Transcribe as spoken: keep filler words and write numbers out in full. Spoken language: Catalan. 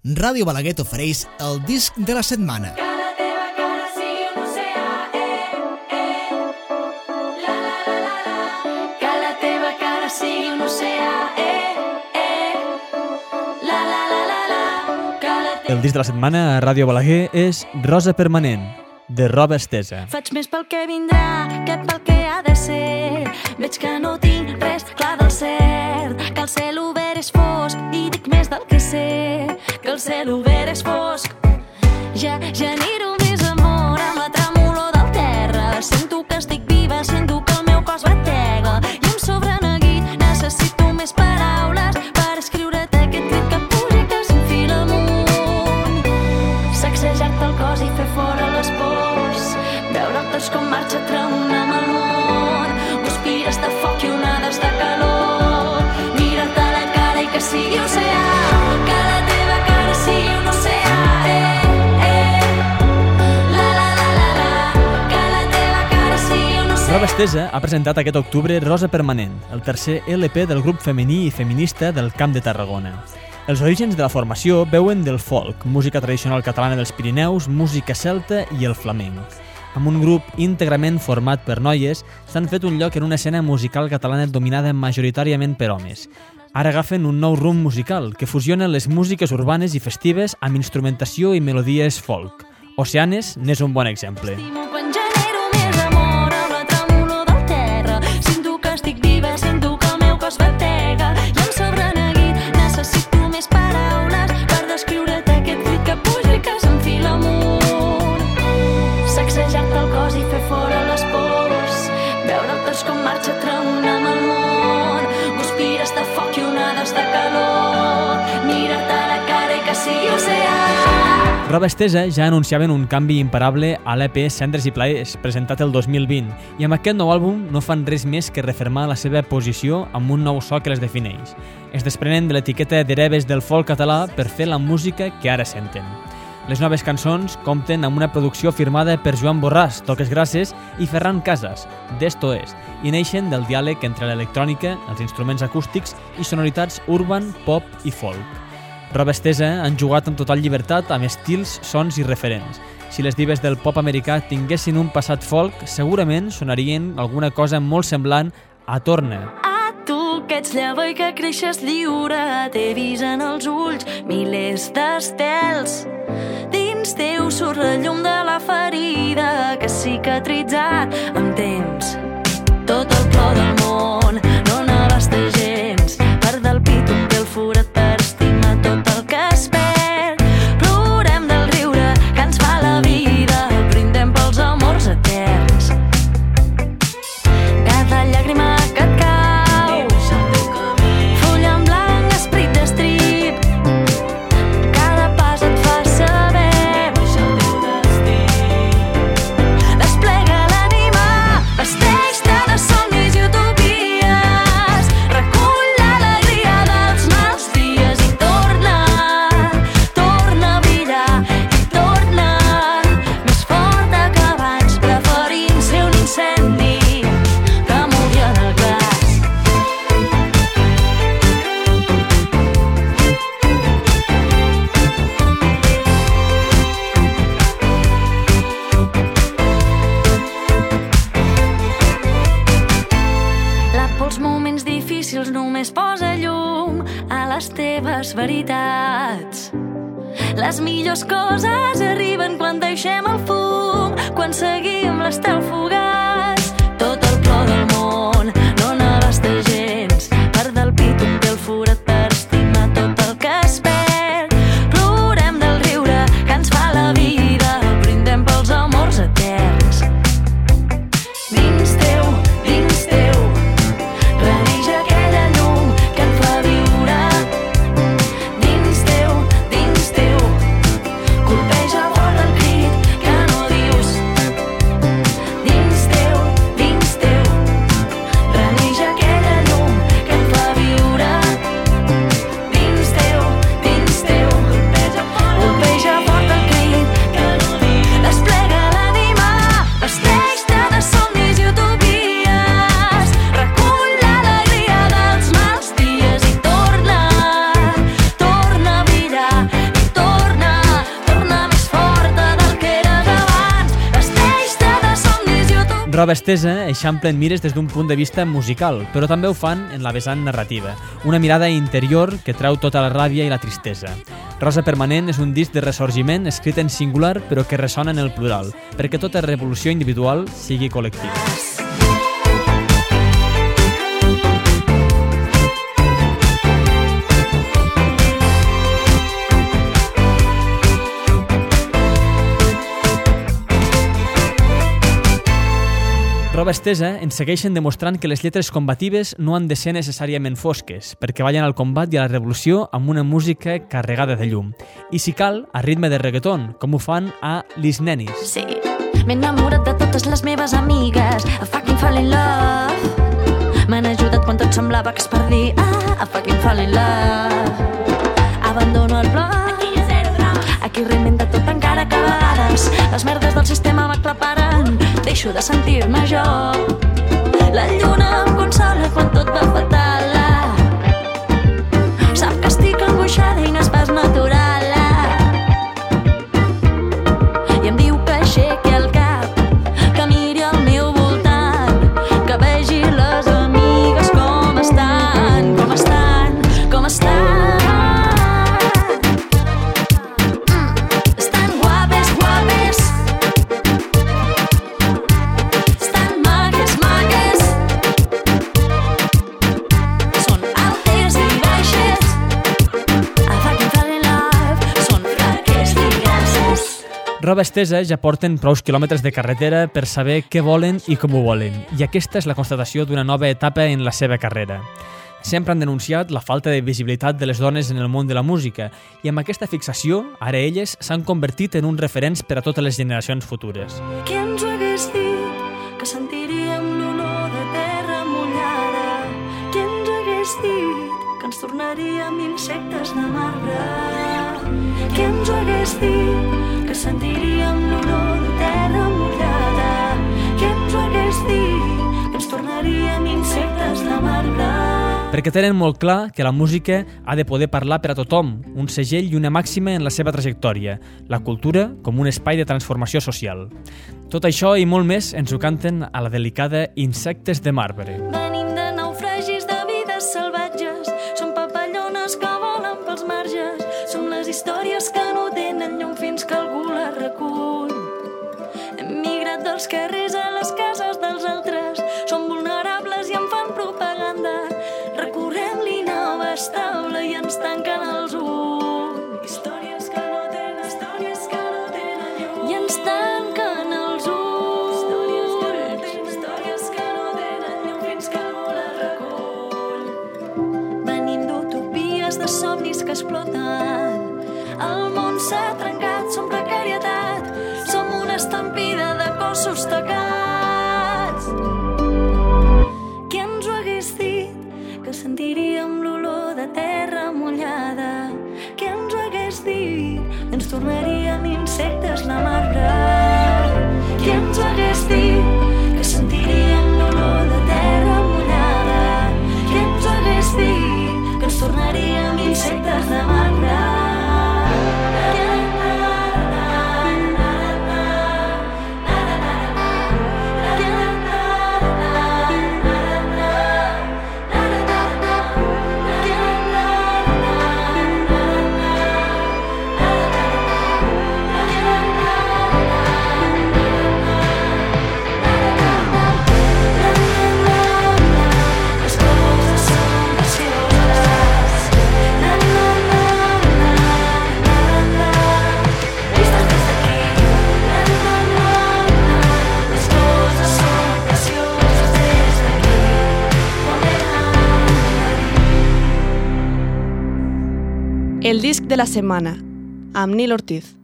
Ràdio Balaguer t'ofereix el disc de la setmana. El disc de la setmana a Ràdio Balaguer és Rosa Permanent, de Roba Estesa. Faig més pel que vindrà que pel que ha de ser. Veig que no tinc res clar del cert, que el cel obert és fosc i dic més del que sé, que el cel obert és fosc. Ja genero més amor amb la tremolor del terra. Sento que estic viva, sento que el meu cos batega i em sobra neguit, necessito més paraules per escriure't aquest crit que puja i que s'enfila amunt. Sacsejar-te el cos i fer fora les pors, veure el tots com marxa tremolant amb el món. Guspires de foc i onades de calor, mira-te a la cara i que sigui oceà, que la teva cara sigui un oceà, eh, eh. La, la, la, la, la, que la teva cara sigui un oceà. Roba Estesa ha presentat aquest octubre Rosa Permanent, el tercer L P del grup femení i feminista del Camp de Tarragona. Els orígens de la formació veuen del folk, música tradicional catalana dels Pirineus, música celta i el flamenc. Amb un grup íntegrament format per noies, s'han fet un lloc en una escena musical catalana dominada majoritàriament per homes. Ara agafen un nou rumb musical que fusiona les músiques urbanes i festives amb instrumentació i melodies folk. Oceanes n'és un bon exemple. Quan genero més amor amb la tremolor del terra, sento que estic viva, sento que el meu cos batega i em sobra neguit, necessito més paraules per descriure't aquest crit que puja i que s'enfila amunt. Sacsejar-te el cos i fer fora les pors, veure el tots com marxa tremolant amb el món. Guspires de foc i onades de calor, mira-te a la cara i que sigui oceà. Roba Estesa ja anunciaven un canvi imparable a l'E P Cendres i Plaers, presentat el dos mil vint, i amb aquest nou àlbum no fan res més que refermar la seva posició amb un nou so que les defineix. Es desprenen de l'etiqueta d'hereves del folk català per fer la música que ara senten. Les noves cançons compten amb una producció firmada per Joan Borràs, toques grasses, i Ferran Casas, d'est a oest, i neixen del diàleg entre l'electrònica, els instruments acústics i sonoritats urban, pop i folk. Roba Estesa han jugat amb total llibertat amb estils, sons i referents. Si les dives del pop americà tinguessin un passat folk, segurament sonarien alguna cosa molt semblant a Torna. A tu que ets llavor i que creixes lliure, t'he vist en els ulls milers d'estels. Dins teu surt la llum de la ferida que ha cicatritzat amb temps. Tot el plor del món no n'abasta gens, per del pit un pèl forat per estimar tot el que es perd. Plorem del riure que ens fa la vida, brindem pels amors eterns. Cada llàgrima que et cau, full en blanc, esperit d'estrip. Cada pas et fa saber, desplega l'ànima, vesteix-te de somnis i utopies, recull l'alegria dels mals dies i torna, torna a brillar i torna més forta que abans, preferint ser un incendi que moria en el glaç. La por als moments difícils només posa llum a les teves veritats. Les millors coses arriben quan deixem el fum, quan seguim l'estel fugaç. Tot el plor del món no n'abasta gens, per del pit un pèl forat per estimar tot el que es perd. Plorem del riure que ens fa la vida, brindem pels amors eterns. Dins teu, dins teu, reneix aquella llum que et fa viure. Dins teu, dins teu, colpeja fort el crit que no dius. Dins Roba Estesa eixamplen mires des d'un punt de vista musical, però també ho fan en la vessant narrativa, una mirada interior que treu tota la ràbia i la tristesa. Rosa Permanent és un disc de ressorgiment escrit en singular però que ressona en el plural, perquè tota revolució individual sigui col·lectiva. Roba Estesa ens segueixen demostrant que les lletres combatives no han de ser necessàriament fosques, perquè ballen al combat i a la revolució amb una música carregada de llum. I si cal, a ritme de reggaeton, com ho fan a Lis Nenis. Sí, m'he enamorat de totes les meves amigues, a fucking fall in love. M'han ajudat quan tot semblava que es perdia, a fucking fall in love. Abandono el blog, aquí reinventa tot encara que a vegades les merdes del sistema m'aclaparen. Deixo de sentir-me jo. La lluna em consola quan tot va fatal. Sap que estic angoixada i no és pas natural. I em diu que aixequi el cap, que miri al meu voltant, que vegi les amigues com estan, com estan, com estan. Roba Estesa ja porten prous quilòmetres de carretera per saber què volen i com ho volen, i aquesta és la constatació d'una nova etapa en la seva carrera. Sempre han denunciat la falta de visibilitat de les dones en el món de la música, i amb aquesta fixació, ara elles s'han convertit en uns referents per a totes les generacions futures. Qui ens ho hagués dit, que sentiríem l'olor de terra mullada? Qui ens hagués dit, que ens tornaríem insectes de marbre? Qui ens ho hagués dit, que sentiríem l'olor de terra mullada? Qui ens ho hagués dit, que ens tornaríem insectes de marbre? Perquè tenen molt clar que la música ha de poder parlar per a tothom, un segell i una màxima en la seva trajectòria, la cultura com un espai de transformació social. Tot això i molt més ens ho canten a la delicada Insectes de marbre. Venim de naufragis de vides salvatges, som papallones que volen pels marges, som les històries que no tenen llum fins que algú les recull. Hem migrat dels carrers a les cases dels altres, som vulnerables i en fan propaganda. Recorrem l'inabastable i ens tanquen els ulls. Històries que no tenen, històries que no tenen llum. I ens tanquen els ulls. Històries que no tenen, històries que no tenen llum fins que algú les recull. Venim d'utopies, de somnis que exploten. El món s'ha trencat, som precarietat, som una estampida de cossos tacats. Qui ens ho hagués dit, que sentiríem l'olor de terra mullada? Qui ens ho hagués dit, que ens tornaríem insectes de marbre? Qui ens ho hagués dit, que sentiríem l'olor de terra mullada? Qui ens ho hagués dit, que ens tornaríem insectes de marbre? El disc de la setmana, amb Nil Ortiz.